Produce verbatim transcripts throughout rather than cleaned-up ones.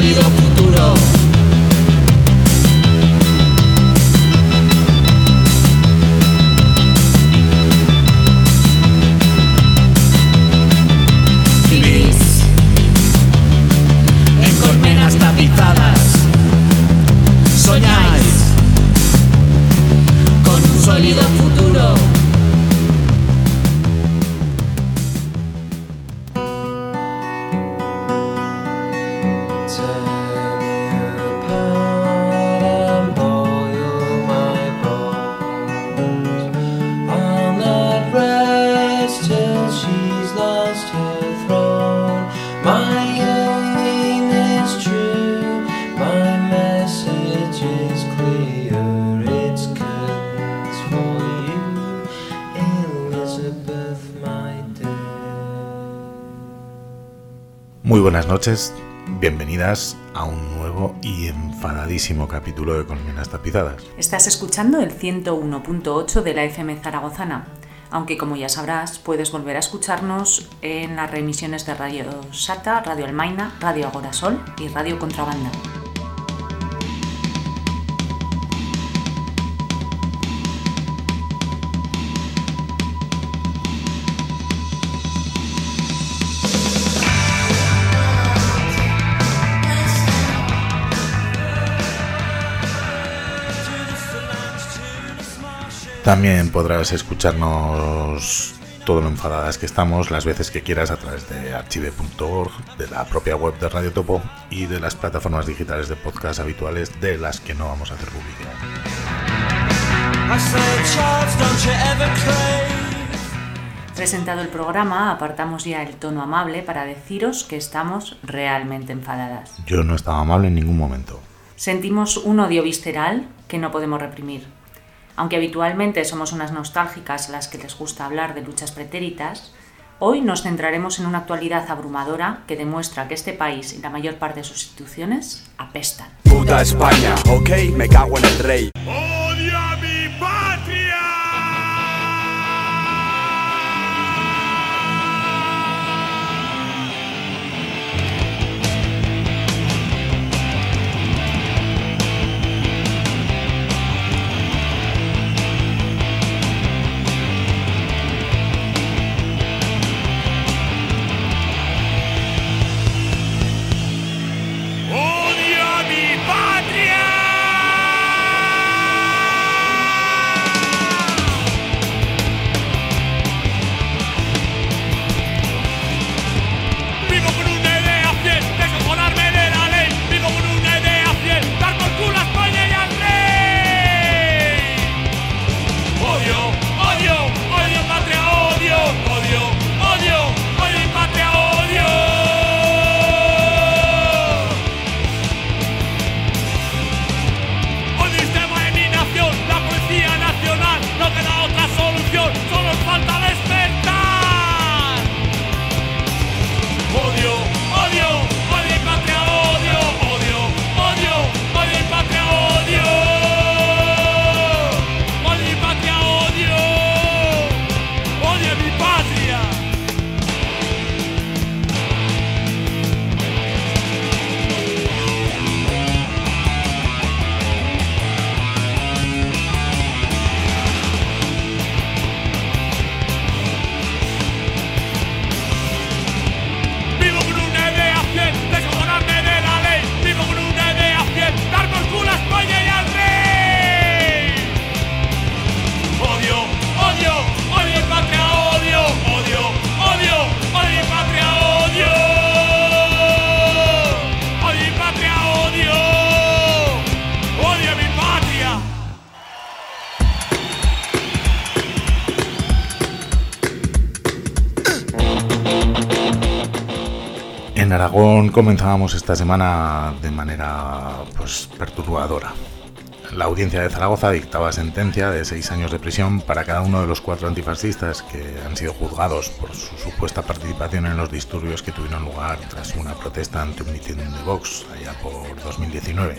sólido futuro. Vivís en colmenas tapizadas, soñáis con un sólido futuro. Muy buenas noches, bienvenidas a un nuevo y enfadadísimo capítulo de Colmenas Tapizadas. Estás escuchando el ciento uno punto ocho de la F M zaragozana, aunque como ya sabrás puedes volver a escucharnos en las reemisiones de Radio Sata, Radio Almaina, Radio Agorasol y Radio Contrabanda. También podrás escucharnos todo lo enfadadas que estamos las veces que quieras a través de archive punto org, de la propia web de Radio Topo y de las plataformas digitales de podcast habituales de las que no vamos a hacer publicidad. Presentado el programa, apartamos ya el tono amable para deciros que estamos realmente enfadadas. Yo no estaba amable en ningún momento. Sentimos un odio visceral que no podemos reprimir. Aunque habitualmente somos unas nostálgicas a las que les gusta hablar de luchas pretéritas, hoy nos centraremos en una actualidad abrumadora que demuestra que este país y la mayor parte de sus instituciones apestan. Puta España, ok, me cago en el rey. ¡Odio a mi patria! En Aragón comenzábamos esta semana de manera pues perturbadora. La audiencia de Zaragoza dictaba sentencia de seis años de prisión para cada uno de los cuatro antifascistas que han sido juzgados por su supuesta participación en los disturbios que tuvieron lugar tras una protesta ante un mitin de Vox allá por dos mil diecinueve.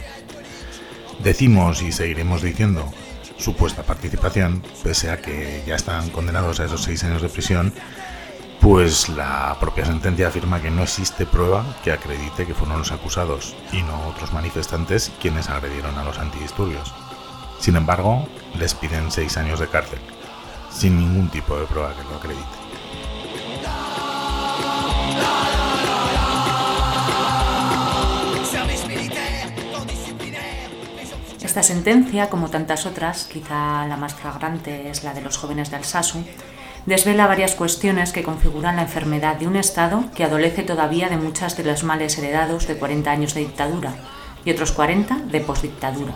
Decimos y seguiremos diciendo supuesta participación, pese a que ya están condenados a esos seis años de prisión, Pues la propia sentencia afirma que no existe prueba que acredite que fueron los acusados y no otros manifestantes quienes agredieron a los antidisturbios. Sin embargo, les piden seis años de cárcel, sin ningún tipo de prueba que lo acredite. Esta sentencia, como tantas otras, quizá la más flagrante es la de los jóvenes de Alsasu, desvela varias cuestiones que configuran la enfermedad de un Estado que adolece todavía de muchas de los males heredados de cuarenta años de dictadura y otros cuarenta de postdictadura.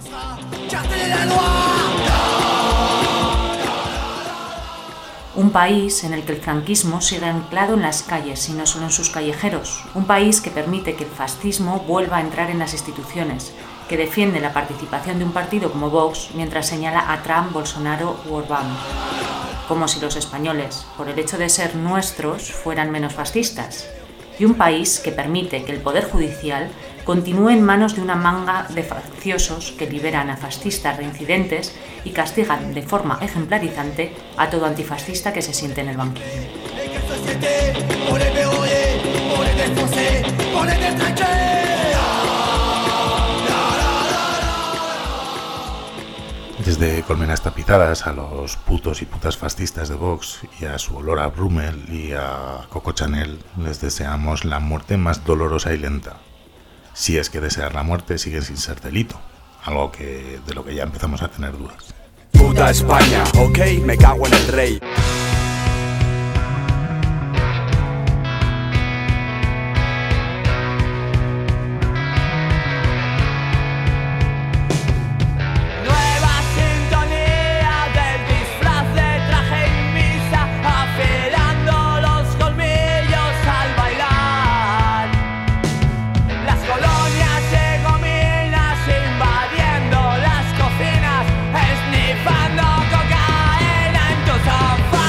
Un país en el que el franquismo sigue anclado en las calles y no solo en sus callejeros. Un país que permite que el fascismo vuelva a entrar en las instituciones, que defiende la participación de un partido como Vox mientras señala a Trump, Bolsonaro u Orbán. Como si los españoles, por el hecho de ser nuestros, fueran menos fascistas. Y un país que permite que el Poder Judicial continúe en manos de una manga de facciosos que liberan a fascistas reincidentes y castigan de forma ejemplarizante a todo antifascista que se siente en el banquillo. Desde colmenas tapizadas a los putos y putas fascistas de Vox y a su olor a Brummel y a Coco Chanel les deseamos la muerte más dolorosa y lenta. Si es que desear la muerte sigue sin ser delito, algo que de lo que ya empezamos a tener dudas. Puta España, ok, me cago en el rey. Esnifando cocaína en tu sofá.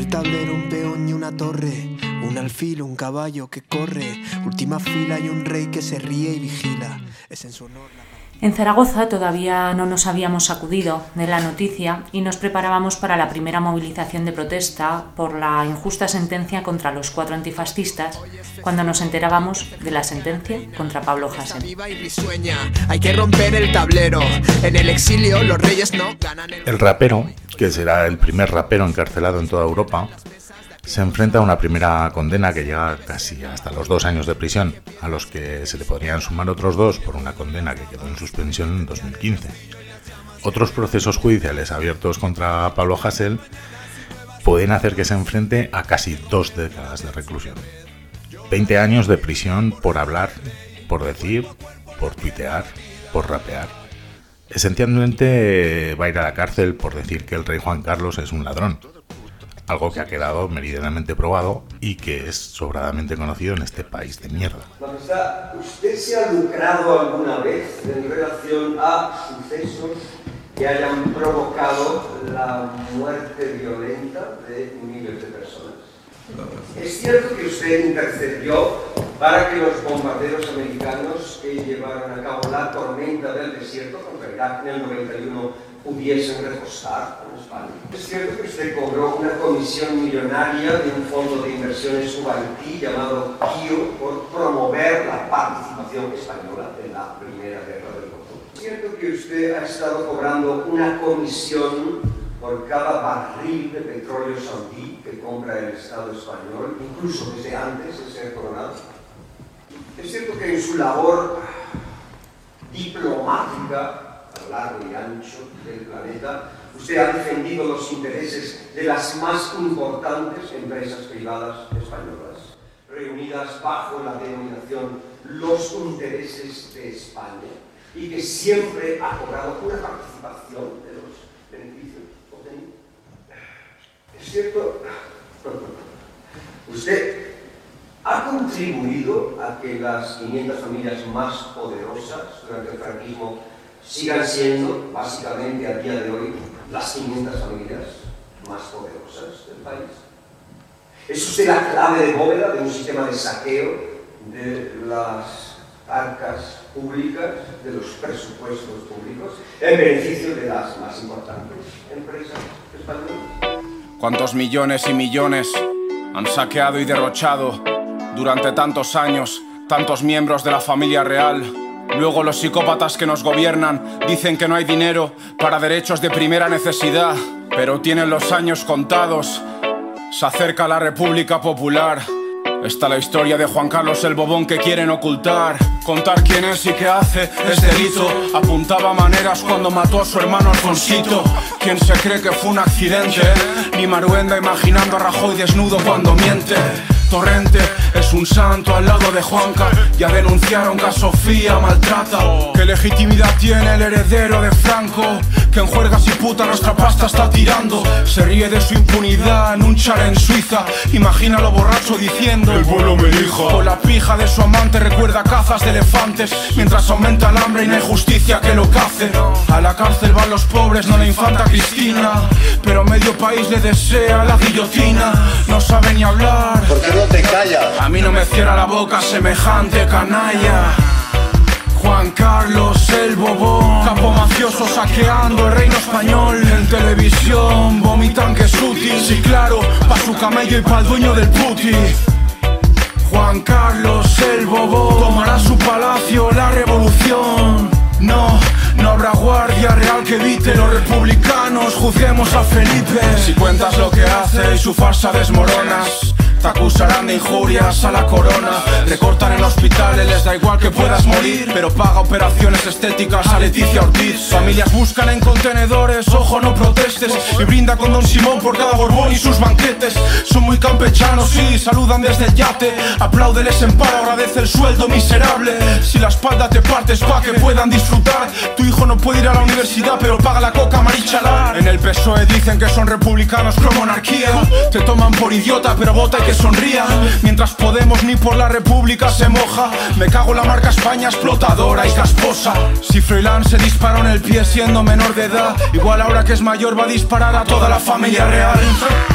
el tablero, un peón y una torre, un alfil, un caballo que corre, última fila y un rey que se ríe y vigila. Es en su honor la... En Zaragoza todavía no nos habíamos sacudido de la noticia y nos preparábamos para la primera movilización de protesta por la injusta sentencia contra los cuatro antifascistas cuando nos enterábamos de la sentencia contra Pablo Hasél. Hay que romper el tablero. En el exilio los reyes no ganan el... El rapero, que será el primer rapero encarcelado en toda Europa, se enfrenta a una primera condena que llega casi hasta los dos años de prisión, a los que se le podrían sumar otros dos por una condena que quedó en suspensión en dos mil quince. Otros procesos judiciales abiertos contra Pablo Hasél pueden hacer que se enfrente a casi dos décadas de reclusión. veinte años de prisión por hablar, por decir, por tuitear, por rapear. Esencialmente va a ir a la cárcel por decir que el rey Juan Carlos es un ladrón. Algo que ha quedado meridianamente probado y que es sobradamente conocido en este país de mierda. Majestad, ¿usted se ha lucrado alguna vez en relación a sucesos que hayan provocado la muerte violenta de miles de personas? ¿Es cierto que usted intercedió para que los bombarderos americanos que llevaron a cabo la tormenta del desierto contra Irak en el noventa y uno pudiesen repostar en España? ¿Es cierto que usted cobró una comisión millonaria de un fondo de inversiones subaltí llamado K I O por promover la participación española en la Primera Guerra del Golfo? ¿Es cierto que usted ha estado cobrando una comisión por cada barril de petróleo saudí que compra el Estado español, incluso desde antes de ser coronado? ¿Es cierto que en su labor diplomática a lo largo y ancho del planeta, usted ha defendido los intereses de las más importantes empresas privadas españolas, reunidas bajo la denominación Los Intereses de España, y que siempre ha cobrado una participación de los beneficios obtenidos? ¿Es cierto? Usted ha contribuido a que las quinientas familias más poderosas durante el franquismo sigan siendo, básicamente a día de hoy, las quinientas familias más poderosas del país. ¿Es usted la clave de bóveda de un sistema de saqueo de las arcas públicas, de los presupuestos públicos, en beneficio de las más importantes empresas españolas? ¿Cuántos millones y millones han saqueado y derrochado durante tantos años tantos miembros de la familia real? Luego los psicópatas que nos gobiernan dicen que no hay dinero para derechos de primera necesidad, pero tienen los años contados. Se acerca la República Popular. Está la historia de Juan Carlos el Bobón que quieren ocultar. Contar quién es y qué hace es delito. Apuntaba maneras cuando mató a su hermano Alfonsito. ¿Quién se cree que fue un accidente? Ni Maruenda imaginando a Rajoy desnudo cuando miente. Torrente es un santo al lado de Juanca. Ya denunciaron que a Sofía maltrata. ¿Qué legitimidad tiene el heredero de Franco? Que en juergas y puta nuestra pasta está tirando. Se ríe de su impunidad en un chalet en Suiza. Imagínalo borracho diciendo: el vuelo me dijo. Con la pija de su amante recuerda cazas de elefantes, mientras aumenta el hambre y no hay justicia que lo cace. A la cárcel van los pobres, no la infanta Cristina, pero medio país le desea la guillotina. No sabe ni hablar. ¿Por qué no te callas? A mí no me cierra la boca semejante canalla. Juan Carlos el Bobón, capo mafioso saqueando el reino español. En televisión vomitan que es útil. Sí, claro, pa' su camello y pa' el dueño del puti. Juan Carlos el Bobón tomará su palacio la revolución. No, no habrá guardia real que evite. Los republicanos juzguemos a Felipe. Si cuentas lo que hace y su farsa desmoronas, te acusarán de injurias a la corona. Recortan en hospitales, les da igual que puedas morir, pero paga operaciones estéticas a Leticia Ortiz. Familias buscan en contenedores, ojo no protestes, y brinda con Don Simón por cada Borbón y sus banquetes. Son muy campechanos y saludan desde el yate. Apláudeles en paro, agradece el sueldo miserable. Si la espalda te partes pa' que puedan disfrutar. Tu hijo no puede ir a la universidad pero paga la coca Marichalar. En el P S O E dicen que son republicanos pro monarquía. Te toman por idiota pero vota y que sonría. Mientras Podemos ni por la República se moja. Me cago en la marca España explotadora y casposa. Si Froilán se disparó en el pie siendo menor de edad, igual ahora que es mayor va a disparar a toda la familia real.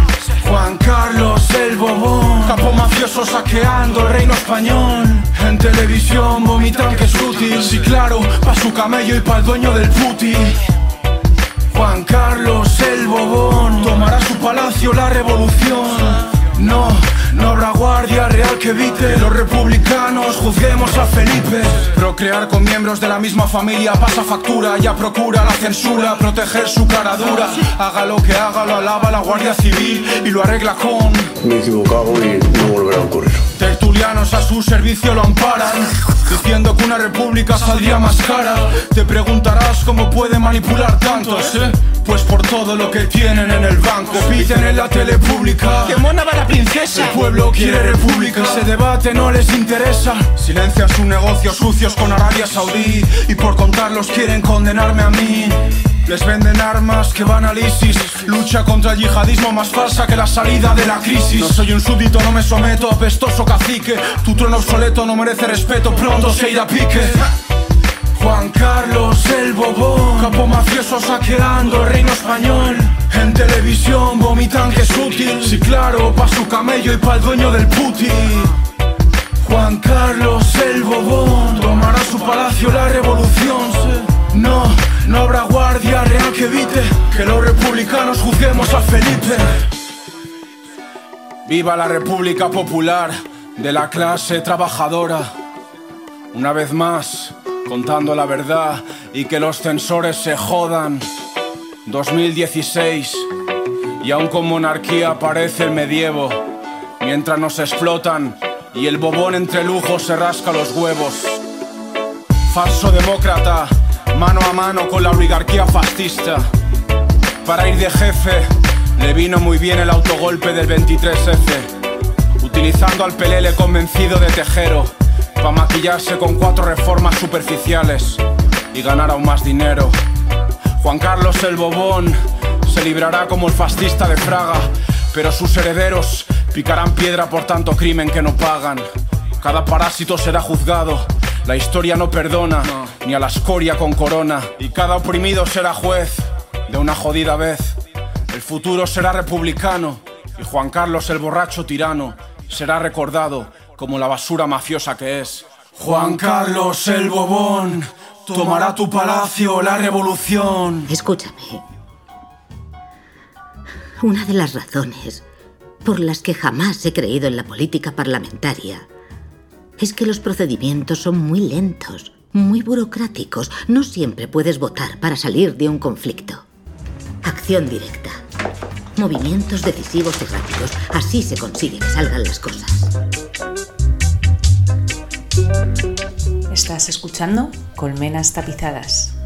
Juan Carlos el Bobón, capo mafioso saqueando el reino español. En televisión vomitan que es útil, sí claro, pa' su camello y pa' el dueño del puti. Juan Carlos el Bobón tomará su palacio la revolución. No, no habrá guardia real que evite. Los republicanos juzguemos a Felipe. Procrear con miembros de la misma familia pasa factura. Ya procura la censura, proteger su cara dura. Haga lo que haga, lo alaba la Guardia Civil y lo arregla con... Me he equivocado y no volverá a ocurrir. Tertulianos a su servicio lo amparan, diciendo que una república saldría más cara. Te preguntarás cómo puede manipular tantos, ¿eh? Pues por todo lo que tienen en el banco. Piden en la tele pública que mona va la princesa. El pueblo quiere república, ese debate no les interesa. Silencian sus negocios sucios con Arabia Saudí y por contarlos quieren condenarme a mí. Les venden armas que van al ISIS. Lucha contra el yihadismo más falsa que la salida de la crisis. No soy un súbdito, no me someto, apestoso cacique. Tu trono obsoleto no merece respeto, pronto se irá a pique. Juan Carlos el Bobón, capo mafioso saqueando el reino español. En televisión vomitan que es útil, sí claro, pa' su camello y pa' el dueño del puti. Juan Carlos el Bobón tomará su palacio la revolución. No, no habrá guardia real que evite que los republicanos juzguemos a Felipe. Viva la República Popular de la clase trabajadora. Una vez más, contando la verdad y que los censores se jodan. dos mil dieciséis, y aún con monarquía parece el medievo. Mientras nos explotan y el bobón entre lujos se rasca los huevos. Falso demócrata, mano a mano con la oligarquía fascista. Para ir de jefe, le vino muy bien el autogolpe del veintitrés efe. Utilizando al pelele convencido de Tejero pa' maquillarse con cuatro reformas superficiales y ganar aún más dinero. Juan Carlos el Bobón se librará como el fascista de Fraga, pero sus herederos picarán piedra por tanto crimen que no pagan. Cada parásito será juzgado, la historia no perdona, no, ni a la escoria con corona. Y cada oprimido será juez de una jodida vez. El futuro será republicano y Juan Carlos el borracho tirano será recordado como la basura mafiosa que es. Juan Carlos el Bobón tomará tu palacio la revolución. Escúchame. Una de las razones por las que jamás he creído en la política parlamentaria es que los procedimientos son muy lentos, muy burocráticos. No siempre puedes votar para salir de un conflicto. Acción directa. Movimientos decisivos y rápidos. Así se consigue que salgan las cosas. Estás escuchando Colmenas Tapizadas.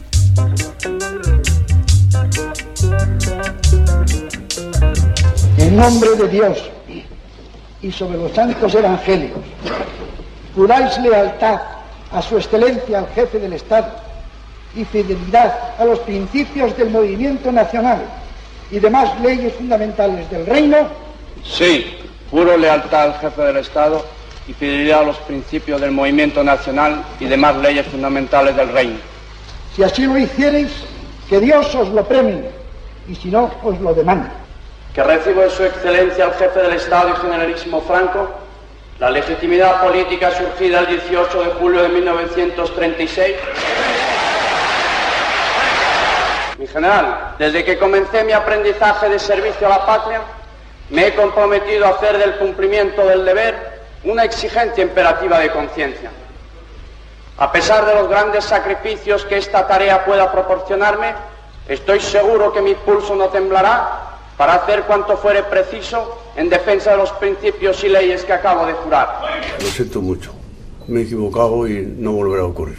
En nombre de Dios y sobre los santos evangelios, juráis lealtad a su excelencia al jefe del Estado y fidelidad a los principios del movimiento nacional y demás leyes fundamentales del reino. Sí, juro lealtad al jefe del Estado y fidelidad a los principios del movimiento nacional y demás leyes fundamentales del reino. Si así lo hiciereis, que Dios os lo premie, y si no, os lo demande. Que recibo de su excelencia al jefe del Estado y generalísimo Franco la legitimidad política surgida el dieciocho de julio de mil novecientos treinta y seis. Mi general, desde que comencé mi aprendizaje de servicio a la patria, me he comprometido a hacer del cumplimiento del deber una exigencia imperativa de conciencia. A pesar de los grandes sacrificios que esta tarea pueda proporcionarme, estoy seguro que mi pulso no temblará para hacer cuanto fuere preciso en defensa de los principios y leyes que acabo de jurar. Lo siento mucho. Me he equivocado y no volverá a ocurrir.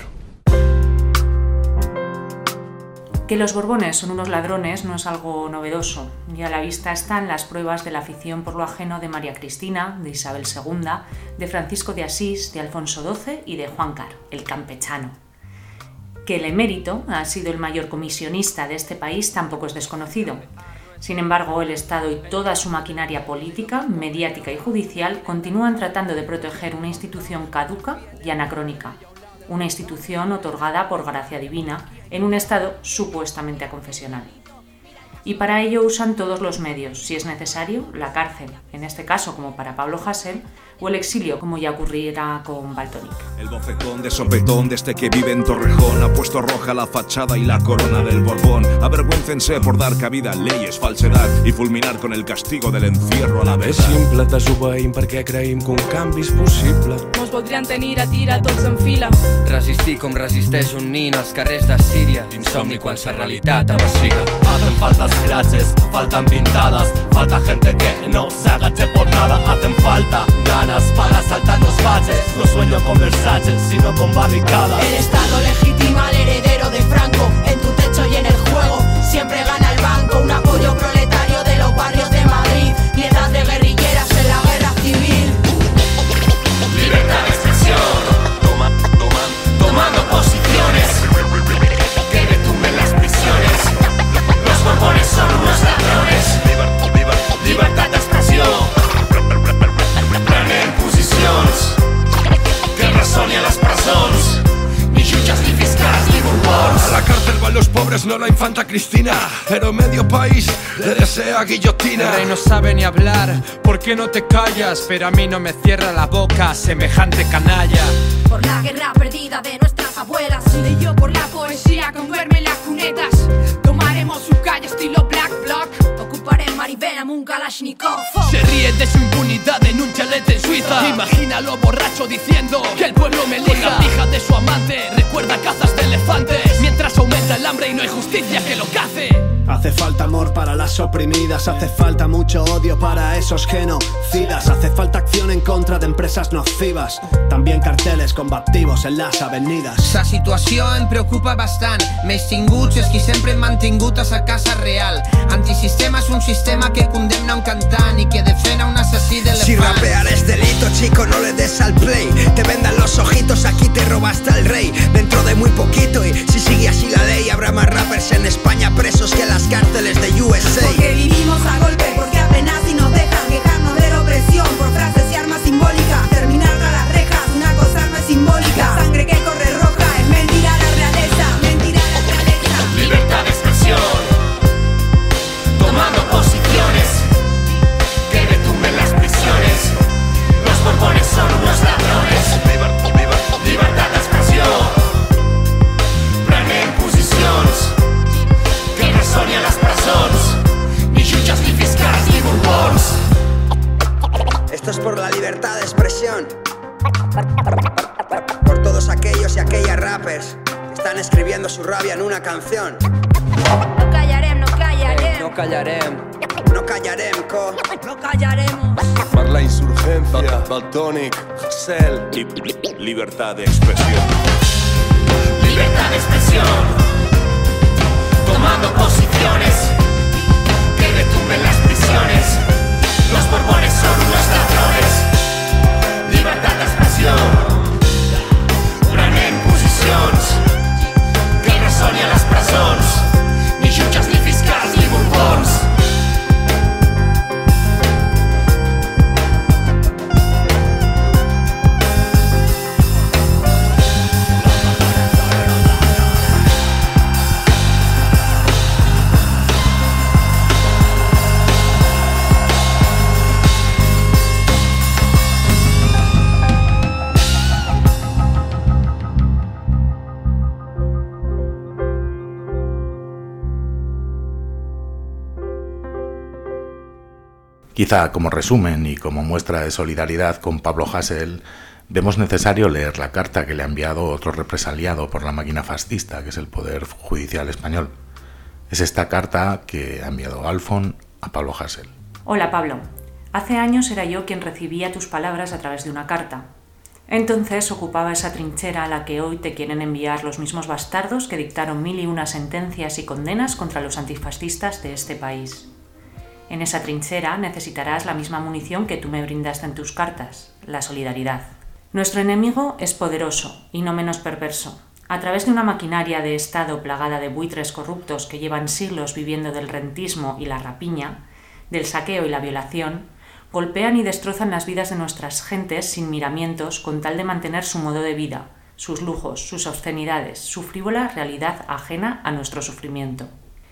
Que los Borbones son unos ladrones no es algo novedoso, y a la vista están las pruebas de la afición por lo ajeno de María Cristina, de Isabel segunda, de Francisco de Asís, de Alfonso doce y de Juan Car, el campechano. Que el emérito ha sido el mayor comisionista de este país tampoco es desconocido. Sin embargo, el Estado y toda su maquinaria política, mediática y judicial continúan tratando de proteger una institución caduca y anacrónica. Una institución otorgada por gracia divina en un Estado supuestamente aconfesional. y para ello usan todos los medios, si es necesario, la cárcel, en este caso como para Pablo Hasél, o el exilio, como ya ocurrirá con Valtònyc. El bofetón de sopetón desde que vive en Torrejón ha puesto roja la fachada y la corona del Borbón. Avergüéncense por dar cabida a leyes, falsedad y fulminar con el castigo del encierro a la vez. És simple, desobeïm perquè creïm que un canvi és possible. Mos voldrien tenir a tira tots en fila. Resistir com resisteix un nin als carrers de Síria. Insomni quan la realitat avasciga. Hacen faltas frases, faltan pintadas, falta gente que no se agache por nada. Hacen falta ganas para saltar los baches. No sueño con Versace, sino con barricadas. El Estado legitima al heredero de Franco. En tu techo y en el juego siempre gana el banco. Un apoyo proletario de los barrios de Madrid. Piedras de guerrilleras en la guerra civil. Libertad de expresión, toma, toma, tomando posiciones. Que retumben las prisiones. Los bombones son unos ladrones. Libertad de expresión. Prenen posicions que resoni a les presons. Ni jutges, ni fiscals, ni borbons. A la cárcel van los pobres, no la infanta Cristina, pero medio país le desea guillotina. El rey no sabe ni hablar, ¿por qué no te callas? Pero a mí no me cierra la boca semejante canalla. Por la guerra perdida de nuestras abuelas, leyó por la poesía con duerme en las cunetas. Tomaremos su calle estilo Black Bloc. Ocuparé Maribel en un Kalashnikov. Se ríe de su impunidad en un chalet en Suiza. Imagínalo borracho diciendo que el pueblo me elija. Con la pija de su amante recuerda cazas de elefantes. Mientras aumenta el hambre y no hay justicia que lo cace. Hace falta amor para las oprimidas, hace falta mucho odio para esos genocidas, hace falta acción en contra de empresas nocivas, también carteles combativos en las avenidas. La situació em preocupa bastant, més tinguts és qui sempre hem mantingut a sa casa real. Antisistema és un sistema que condemna un cantant i que defena un assassí d'elefants. Si rapear es delito, chico, no le des al play. Te vendan los ojitos, aquí te robaste al rey. Dentro de muy poquito, y si sigue así la ley, habrá más rappers en España presos que las cárceles de U S A. Porque vivimos a golpe, porque apenas si nos dejan quejarnos de la opresión por frases y armas simbólicas. Terminar tras las rejas, una cosa no es simbólica. La sangre que corre roja es mentira la realeza, mentira la realeza. Libertad de expresión, tomando posiciones que retumben las prisiones. Los borbones son unos ladrones. Libertad de expresión, prenen posicions que resoni a les presons. Ni jutges, ni fiscals, ni borbons. Esto es por la libertad de expresión, por todos aquellos y aquellas rappers que están escribiendo su rabia en una canción. No callarem, no callarem. No callarem. No callarem, co. No callaremos. Per la insurgencia, Valtònyc, Hasél y libertad de expresión. Libertad de expresión, tomando posiciones que retumben las prisiones. Los borbones son unos ladrones. Libertad de expresión, prenen posicions que resoni a les presons. Ni jutges, ni fiscals, ni borbons. Quizá como resumen y como muestra de solidaridad con Pablo Hasél, vemos necesario leer la carta que le ha enviado otro represaliado por la máquina fascista, que es el Poder Judicial español. Es esta carta que ha enviado Alfon a Pablo Hasél. Hola Pablo, hace años era yo quien recibía tus palabras a través de una carta. Entonces ocupaba esa trinchera a la que hoy te quieren enviar los mismos bastardos que dictaron mil y una sentencias y condenas contra los antifascistas de este país. En esa trinchera necesitarás la misma munición que tú me brindaste en tus cartas, la solidaridad. Nuestro enemigo es poderoso y no menos perverso. A través de una maquinaria de Estado plagada de buitres corruptos que llevan siglos viviendo del rentismo y la rapiña, del saqueo y la violación, golpean y destrozan las vidas de nuestras gentes sin miramientos con tal de mantener su modo de vida, sus lujos, sus obscenidades, su frívola realidad ajena a nuestro sufrimiento.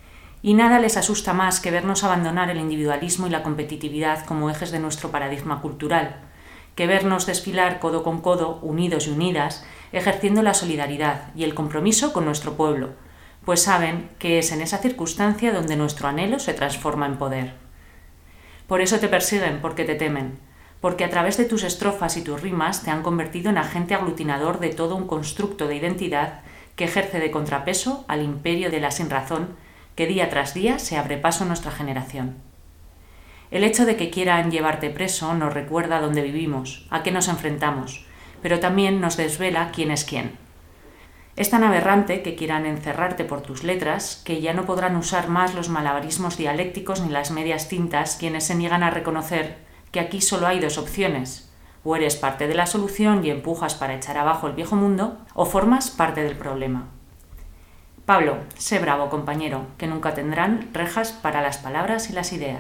Y nada les asusta más que vernos abandonar el individualismo y la competitividad como ejes de nuestro paradigma cultural, que vernos desfilar codo con codo, unidos y unidas, ejerciendo la solidaridad y el compromiso con nuestro pueblo, pues saben que es en esa circunstancia donde nuestro anhelo se transforma en poder. Por eso te persiguen, porque te temen, porque a través de tus estrofas y tus rimas te han convertido en agente aglutinador de todo un constructo de identidad que ejerce de contrapeso al imperio de la sinrazón que día tras día se abre paso en nuestra generación. El hecho de que quieran llevarte preso nos recuerda dónde vivimos, a qué nos enfrentamos, pero también nos desvela quién es quién. Es tan aberrante que quieran encerrarte por tus letras que ya no podrán usar más los malabarismos dialécticos ni las medias tintas quienes se niegan a reconocer que aquí solo hay dos opciones: o eres parte de la solución y empujas para echar abajo el viejo mundo, o formas parte del problema. Pablo, sé bravo, compañero, que nunca tendrán rejas para las palabras y las ideas.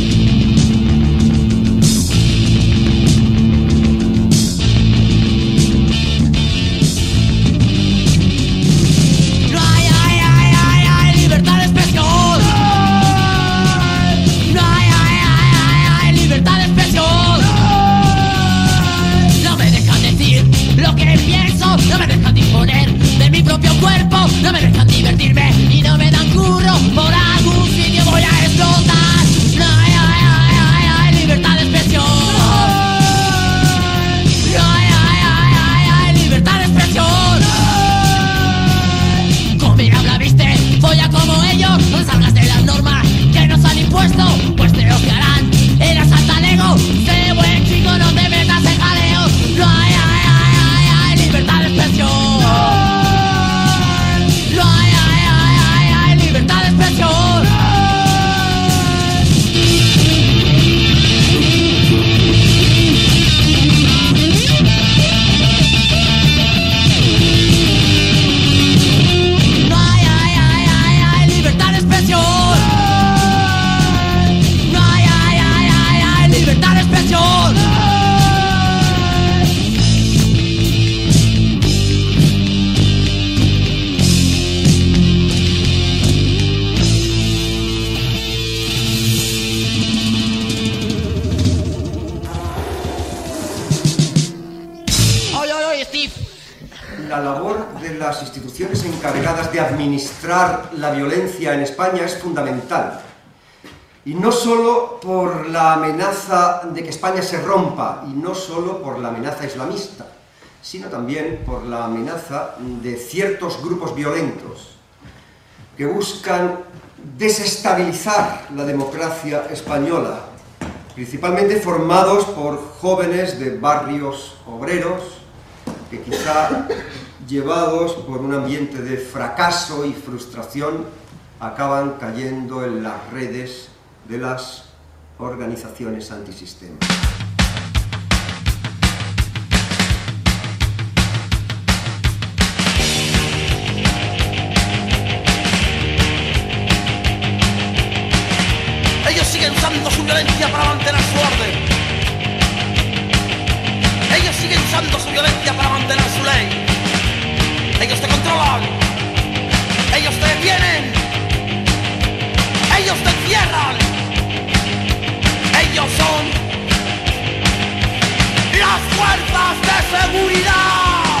No me dejan divertirme y no me dan curro. Por algún sitio voy a explotar. No hay, hay, hay, hay, hay libertad de expresión. No hay, hay, hay, hay, hay libertad de expresión. Con mi habla viste, voy a como ellos. No salgas de las normas que nos han impuesto, pues te ojearán el asalto al ego. Sé buen chico, no te metas en jaleos. No hay, hay, hay, hay, hay libertad de expresión. No hay, hay, hay, hay, hay libertad de expresión. No hay, hay, hay, hay, hay libertad de expresión. No hay, hay, hay, hay, hay libertad de expresión. La labor de las instituciones encargadas de administrar la violencia en España es fundamental. Y no solo por la amenaza de que España se rompa, y no solo por la amenaza islamista, sino también por la amenaza de ciertos grupos violentos que buscan desestabilizar la democracia española, principalmente formados por jóvenes de barrios obreros, que quizá llevados por un ambiente de fracaso y frustración acaban cayendo en las redes de las organizaciones antisistema. Ellos siguen usando su violencia para mantener su orden. Ellos siguen usando su violencia para mantener su ley. Ellos te controlan. Ellos te detienen. Ellos te encierran. Ellos son las fuerzas de seguridad.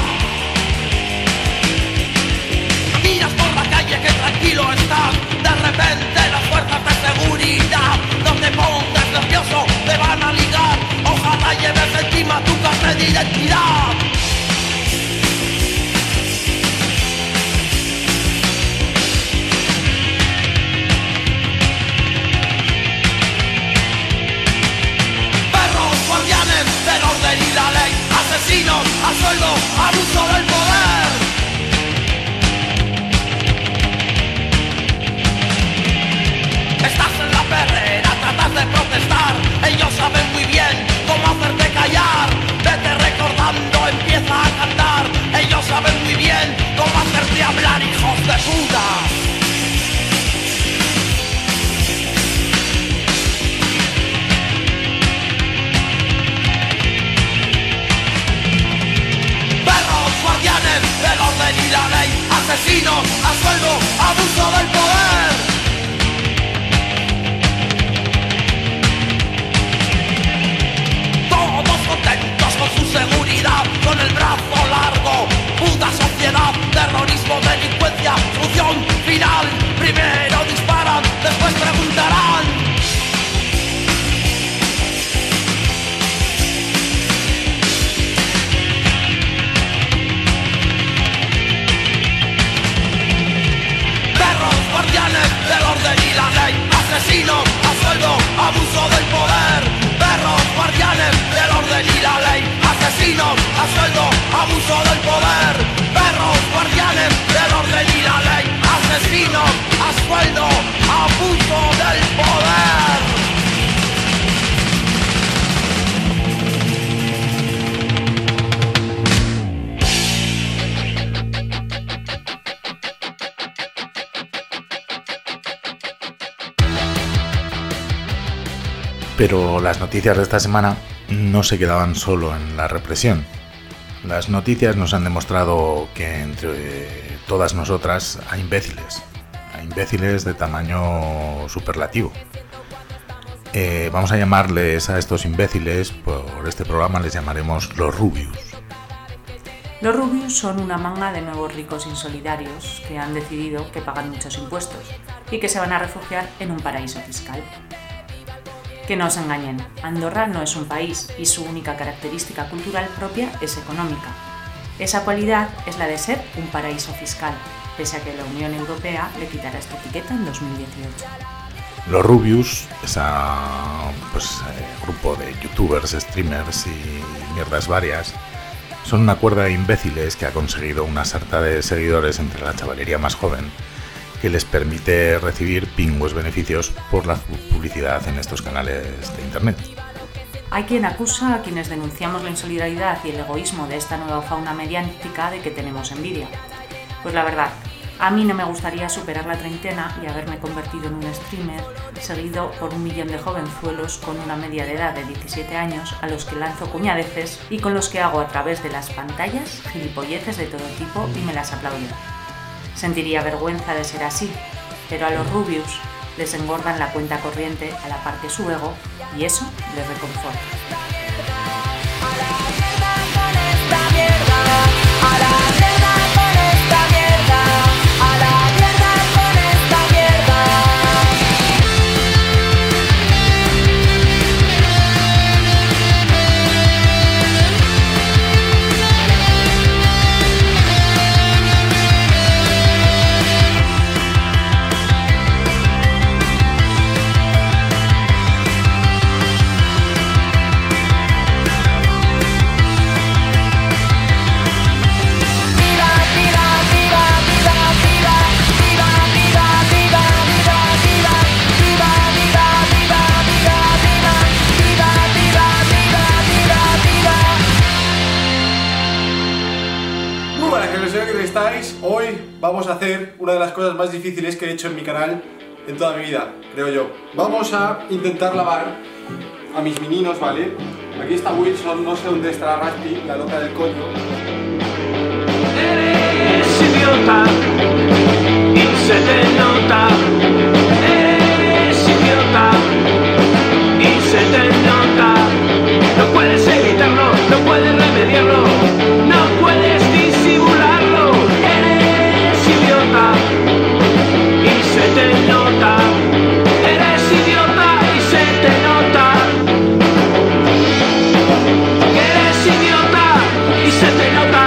Miras por la calle que tranquilo estás. De repente las fuerzas de seguridad, donde pongas nervioso te van a ligar. Ojalá lleves encima tu carnet de identidad. Perros guardianes del orden y la ley, asesinos a sueldo, abuso del poder. Estás en la perrera, tratas de protestar. Ellos saben muy bien cómo hacerte callar. Vete recordando, empieza a cantar. Ellos saben muy bien cómo hacerte hablar, hijos de puta. Perros guardianes del orden y la ley, asesinos a sueldo, abuso del poder. Pero las noticias de esta semana no se quedaban solo en la represión. Las noticias nos han demostrado que entre todas nosotras hay imbéciles, hay imbéciles de tamaño superlativo. Eh, vamos a llamarles a estos imbéciles, por este programa les llamaremos los Rubius. Los Rubius son una manga de nuevos ricos insolidarios que han decidido que pagan muchos impuestos y que se van a refugiar en un paraíso fiscal. Que no os engañen, Andorra no es un país y su única característica cultural propia es económica. Esa cualidad es la de ser un paraíso fiscal, pese a que la Unión Europea le quitará esta etiqueta en dos mil dieciocho. Los Rubius, ese pues, eh, grupo de youtubers, streamers y mierdas varias, son una cuerda de imbéciles que ha conseguido una sarta de seguidores entre la chavalería más joven que les permite recibir pingües beneficios por la publicidad en estos canales de internet. Hay quien acusa a quienes denunciamos la insolidaridad y el egoísmo de esta nueva fauna mediática de que tenemos envidia. Pues la verdad, a mí no me gustaría superar la treintena y haberme convertido en un streamer seguido por un millón de jovenzuelos con una media de edad de diecisiete años a los que lanzo cuñadeces y con los que hago a través de las pantallas gilipolleces de todo tipo y me las aplaudo. Sentiría vergüenza de ser así, pero a los Rubius les engordan la cuenta corriente a la par que su ego y eso les reconforta. Hoy vamos a hacer una de las cosas más difíciles que he hecho en mi canal en toda mi vida, creo yo. Vamos a intentar lavar a mis meninos, ¿vale? Aquí está Wilson, no sé dónde estará Raspi, la loca del coño. Eres idiota y se te nota. Eres idiota y se te nota. No puedes evitarlo, no puedes remediarlo, no puedes disimularlo. Eres idiota y se te nota. Eres idiota y se te nota. Eres idiota y se te nota.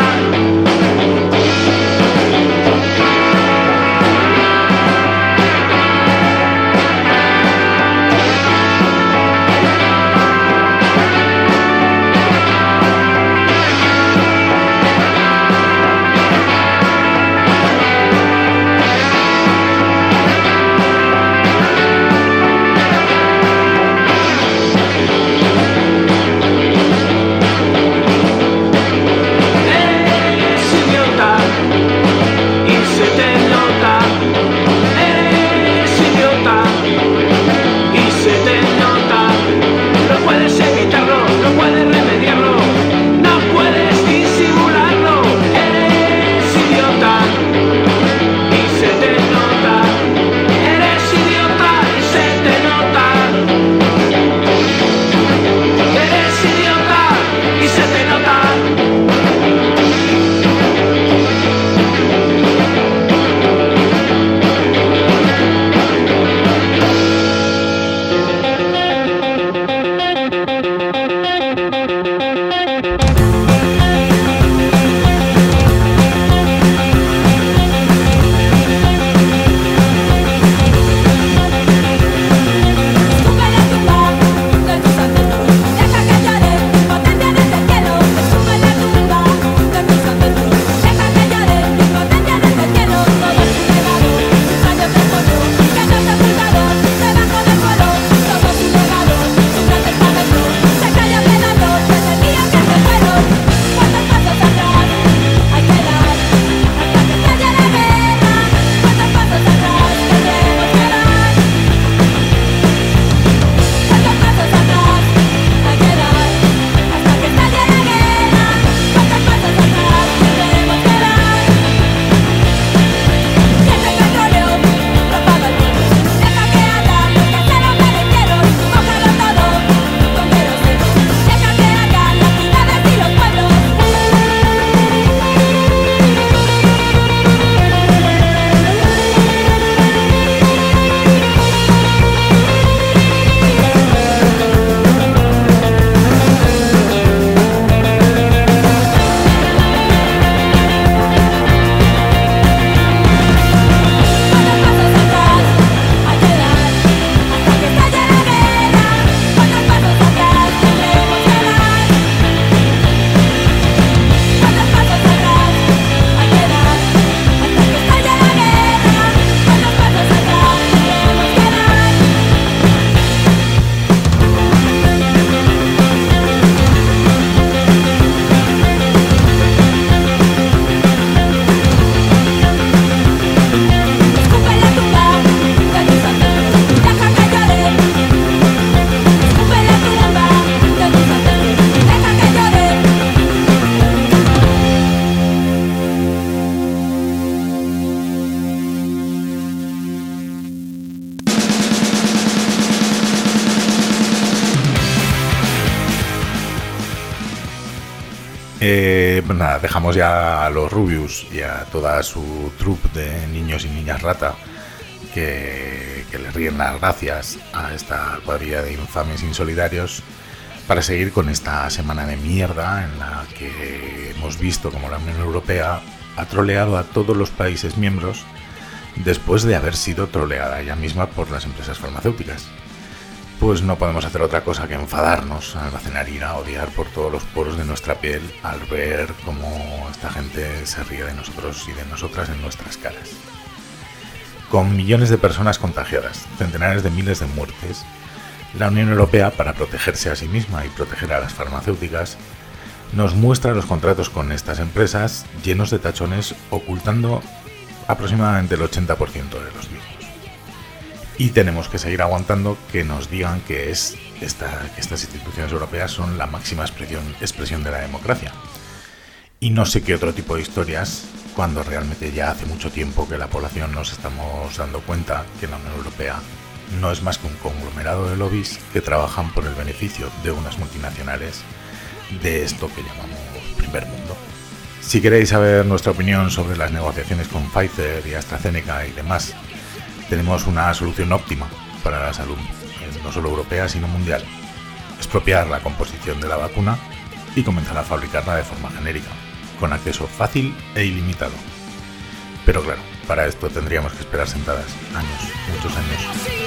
Eh, pues nada, dejamos ya a los Rubius y a toda su troupe de niños y niñas rata que, que le ríen las gracias a esta cuadrilla de infames insolidarios para seguir con esta semana de mierda en la que hemos visto como la Unión Europea ha troleado a todos los países miembros después de haber sido troleada ella misma por las empresas farmacéuticas. Pues no podemos hacer otra cosa que enfadarnos, almacenar ira, odiar por todos los poros de nuestra piel al ver cómo esta gente se ríe de nosotros y de nosotras en nuestras caras. Con millones de personas contagiadas, centenares de miles de muertes, la Unión Europea, para protegerse a sí misma y proteger a las farmacéuticas, nos muestra los contratos con estas empresas llenos de tachones, ocultando aproximadamente el ochenta por ciento de los mismos. Y tenemos que seguir aguantando que nos digan que, es esta, que estas instituciones europeas son la máxima expresión, expresión de la democracia. Y no sé qué otro tipo de historias, cuando realmente ya hace mucho tiempo que la población nos estamos dando cuenta que la Unión Europea no es más que un conglomerado de lobbies que trabajan por el beneficio de unas multinacionales de esto que llamamos primer mundo. Si queréis saber nuestra opinión sobre las negociaciones con Pfizer y AstraZeneca y demás, tenemos una solución óptima para la salud, no solo europea sino mundial: expropiar la composición de la vacuna y comenzar a fabricarla de forma genérica, con acceso fácil e ilimitado. Pero claro, para esto tendríamos que esperar sentadas años, muchos años.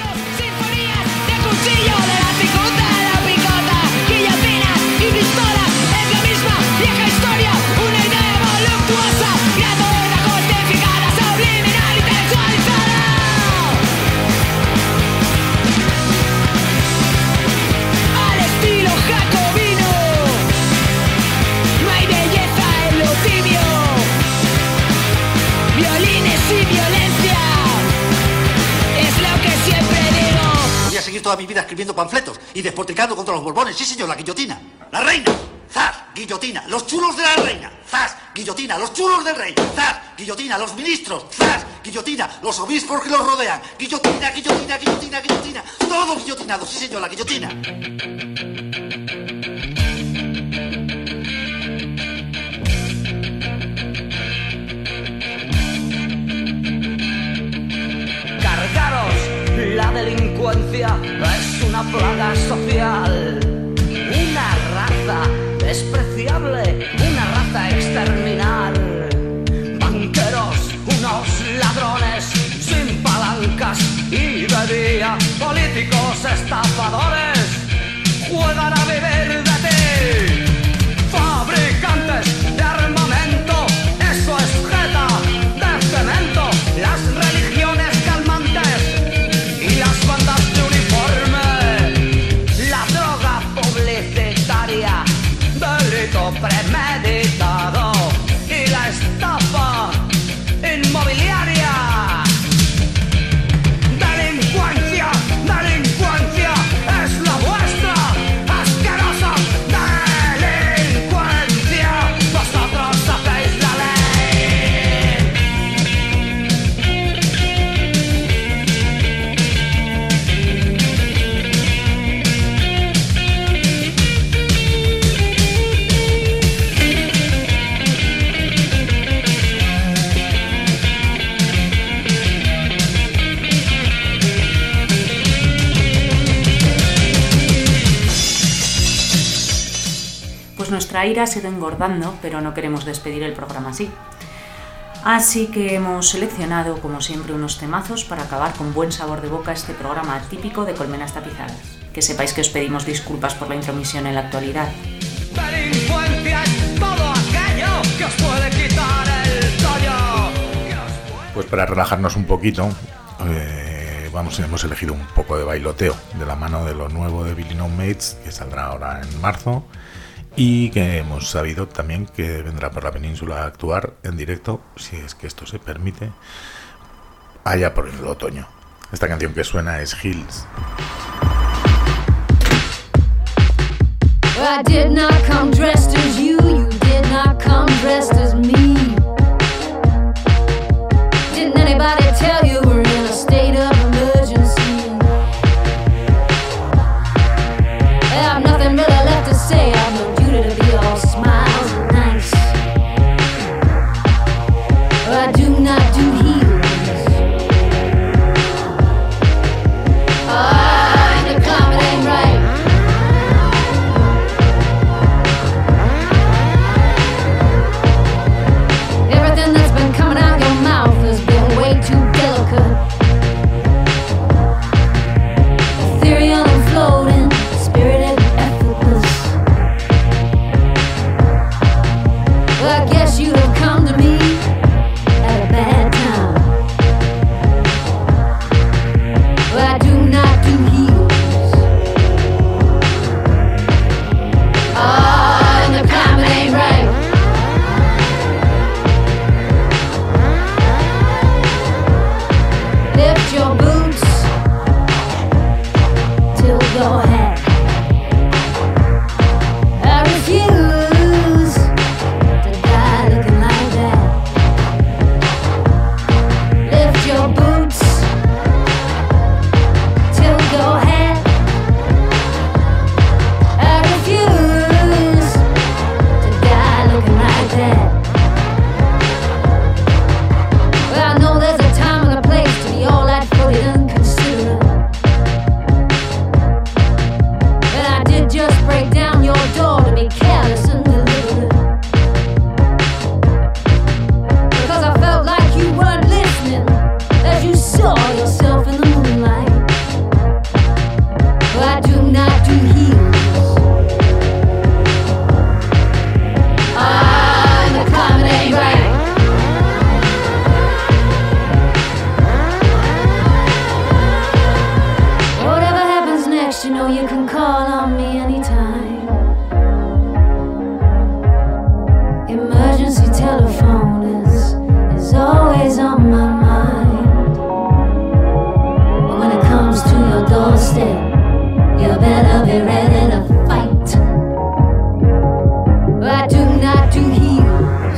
Toda mi vida escribiendo panfletos y despotricando contra los Borbones. Sí, señor, la guillotina. La reina. ¡Zas! Guillotina. Los chulos de la reina. ¡Zas! Guillotina. Los chulos del rey. ¡Zas! Guillotina. Los ministros. ¡Zas! Guillotina. Los obispos que los rodean. Guillotina, guillotina, guillotina, guillotina. Todo guillotinado. Sí, señor, la guillotina. La delincuencia es una plaga social, una raza despreciable, una raza a exterminar. Banqueros, unos ladrones sin palancas y de día, políticos estafadores, juegan a beber de ti. Fabricantes de armamento, eso es jeta de cemento. Las religiones calmantes y las bandas de uniforme, la droga publicitaria, delito premeditado y la estafa inmobiliaria. Delincuencia, delincuencia es la vuestra, asquerosa delincuencia. Vosotros hacéis la Nuestra ira se ha ido engordando, pero no queremos despedir el programa así. Así que hemos seleccionado, como siempre, unos temazos para acabar con buen sabor de boca este programa típico de Colmenas Tapizadas. Que sepáis que os pedimos disculpas por la intromisión en la actualidad. Pues para relajarnos un poquito, eh, vamos, hemos elegido un poco de bailoteo de la mano de lo nuevo de Billy No Mates, que saldrá ahora en marzo. Y que hemos sabido también que vendrá por la península a actuar en directo, si es que esto se permite, allá por el otoño. Esta canción que suena es Hills. I did not come dressed as you, you did not come dressed as me. Didn't anybody tell you we're in a state of emergency? I have nothing really left to say, I've no duty to be all smiles and night. you can call on me anytime. Emergency telephone is, is always on my mind. But when it comes to your doorstep, you better be ready to fight. I do not do heels.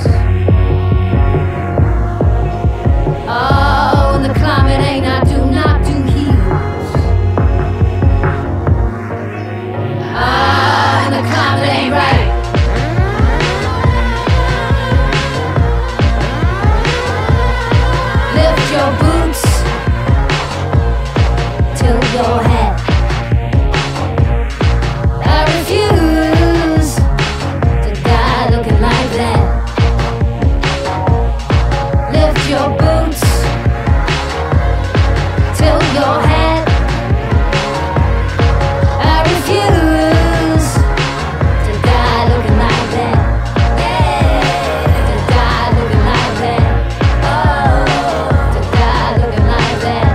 Oh, when the climate ain't, I do not do heels. Ah, when the climate ain't right. Lift your boots till your head. I refuse to die looking like that. Lift your boots till your head. I refuse to die looking like that. To die looking like that. Oh, to die looking like that.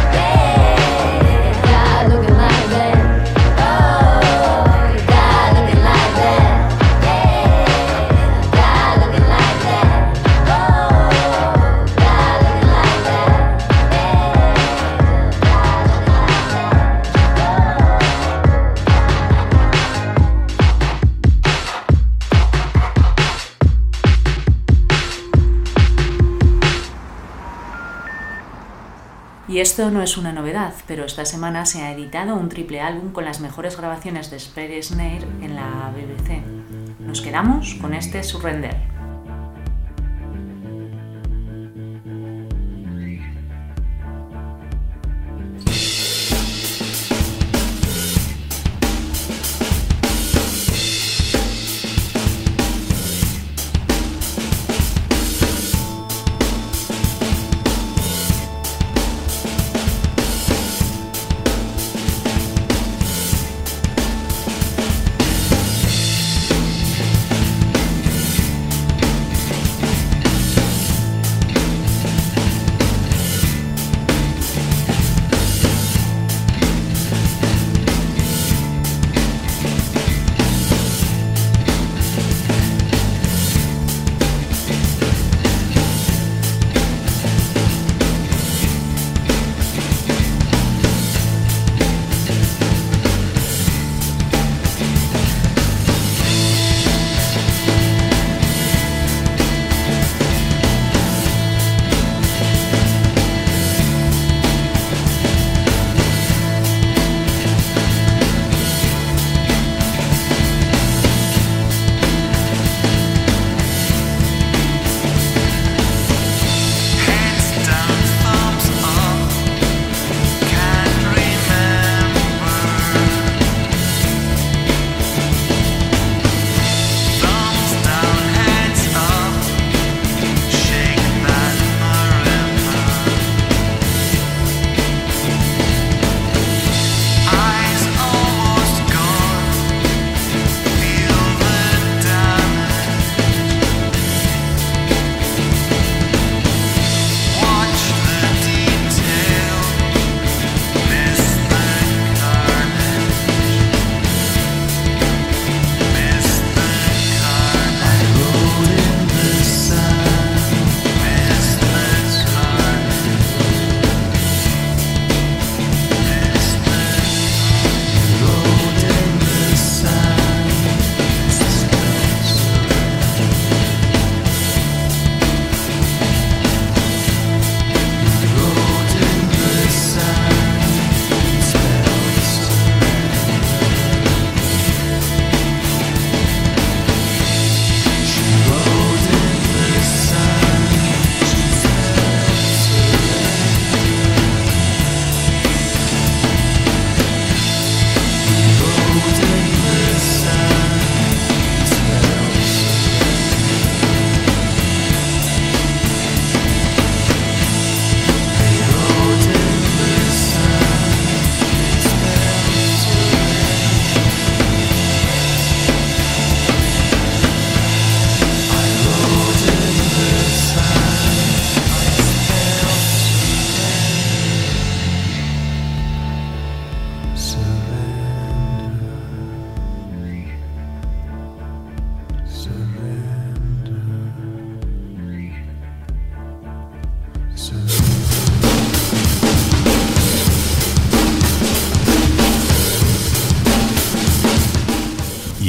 To die looking like that. Oh, to die looking like that. To die looking like that. Oh, to die looking like that. Y esto no es una novedad, pero esta semana se ha editado un triple álbum con las mejores grabaciones de Speedy Snare en la B B C. Nos quedamos con este Surrender.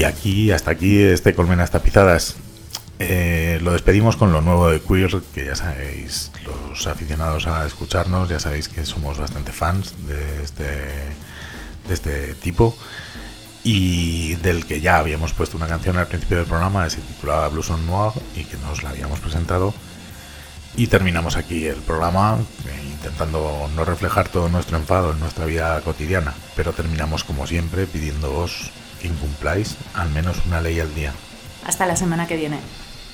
Y aquí, hasta aquí, este Colmenas Tapizadas. Eh, lo despedimos con lo nuevo de Queer, que ya sabéis, los aficionados a escucharnos, ya sabéis que somos bastante fans de este, de este tipo, y del que ya habíamos puesto una canción al principio del programa, se titulaba Blues on Noir, y que nos la habíamos presentado. Y terminamos aquí el programa eh, intentando no reflejar todo nuestro enfado en nuestra vida cotidiana, pero terminamos como siempre pidiéndoos que incumpláis al menos una ley al día. Hasta la semana que viene.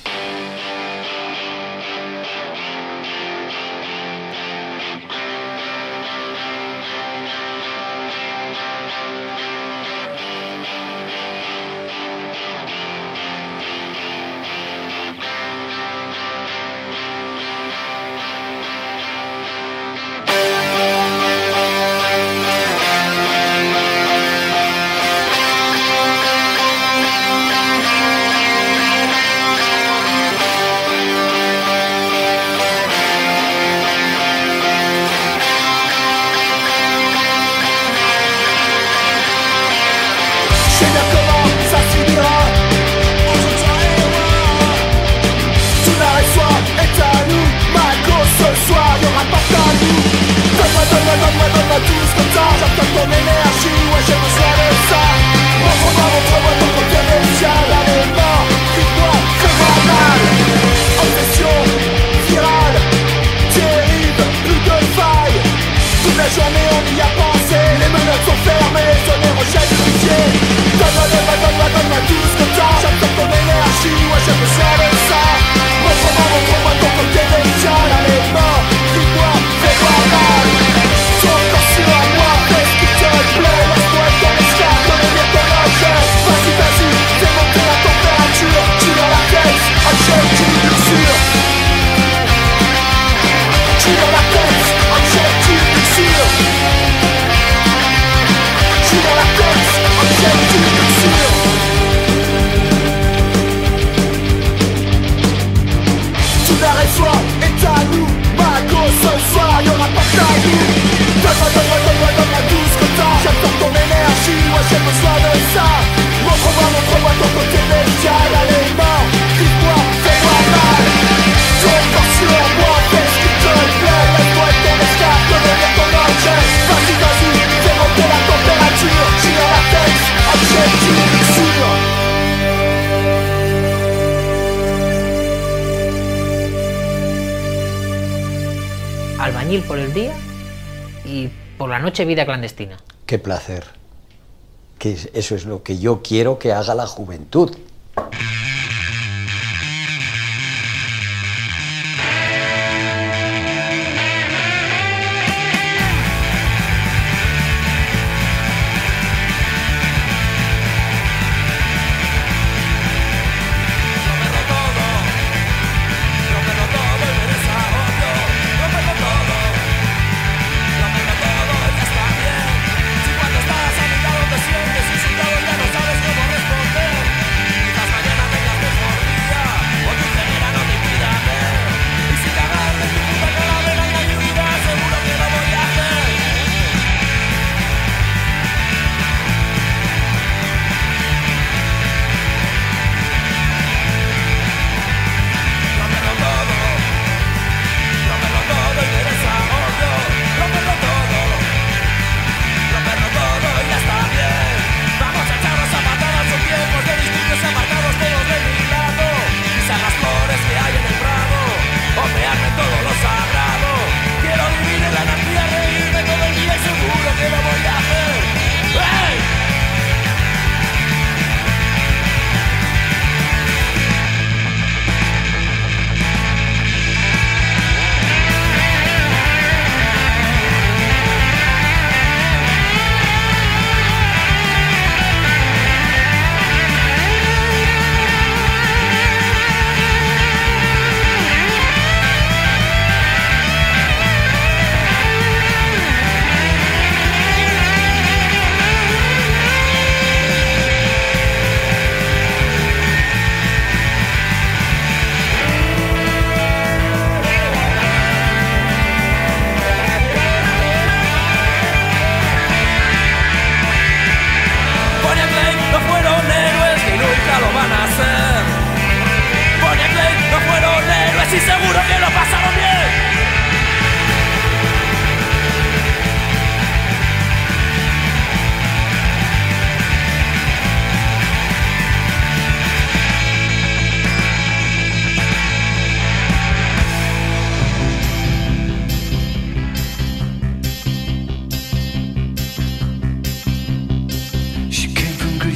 Albañil por el día y por la noche vida clandestina. Qué placer. Que eso es lo que yo quiero que haga la juventud. Cuando estás a mi lado te sientes insultado y ya no sabes cómo responder.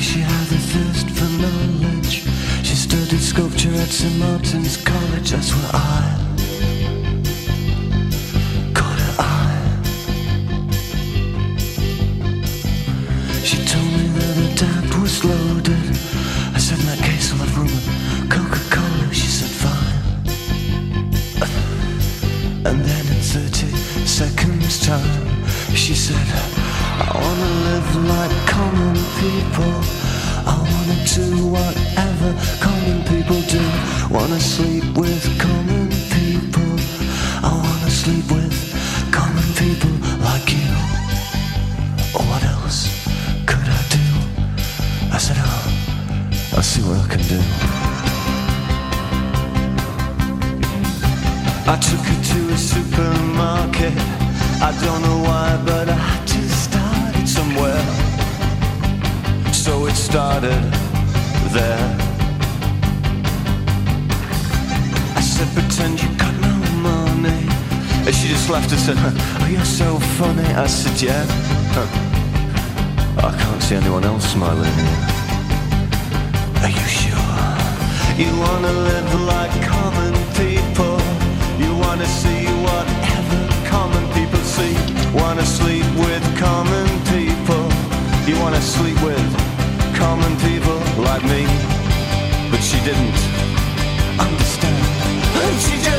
she had a thirst for knowledge. She studied sculpture at Saint Martin's College. That's where I caught her eye. She told me that her dad was loaded. I said, in that case I'll have rum and Coca-Cola. She said, fine. And then in thirty seconds time, she said, I wanna live like common people. I wanna do whatever common people do. Wanna sleep with common people. I wanna sleep with common people like you. What else could I do? I said, oh, I'll see what I can do. I took her to a supermarket. I don't know why, but I just started somewhere. So it started there. I said, pretend you got no money. And she just laughed and said, oh, you're so funny. I said, yeah. Huh. I can't see anyone else smiling here. Are you sure? You wanna live like common people. You wanna see whatever common people see. Wanna sleep with common people. You wanna sleep with common people like me. But she didn't understand. She just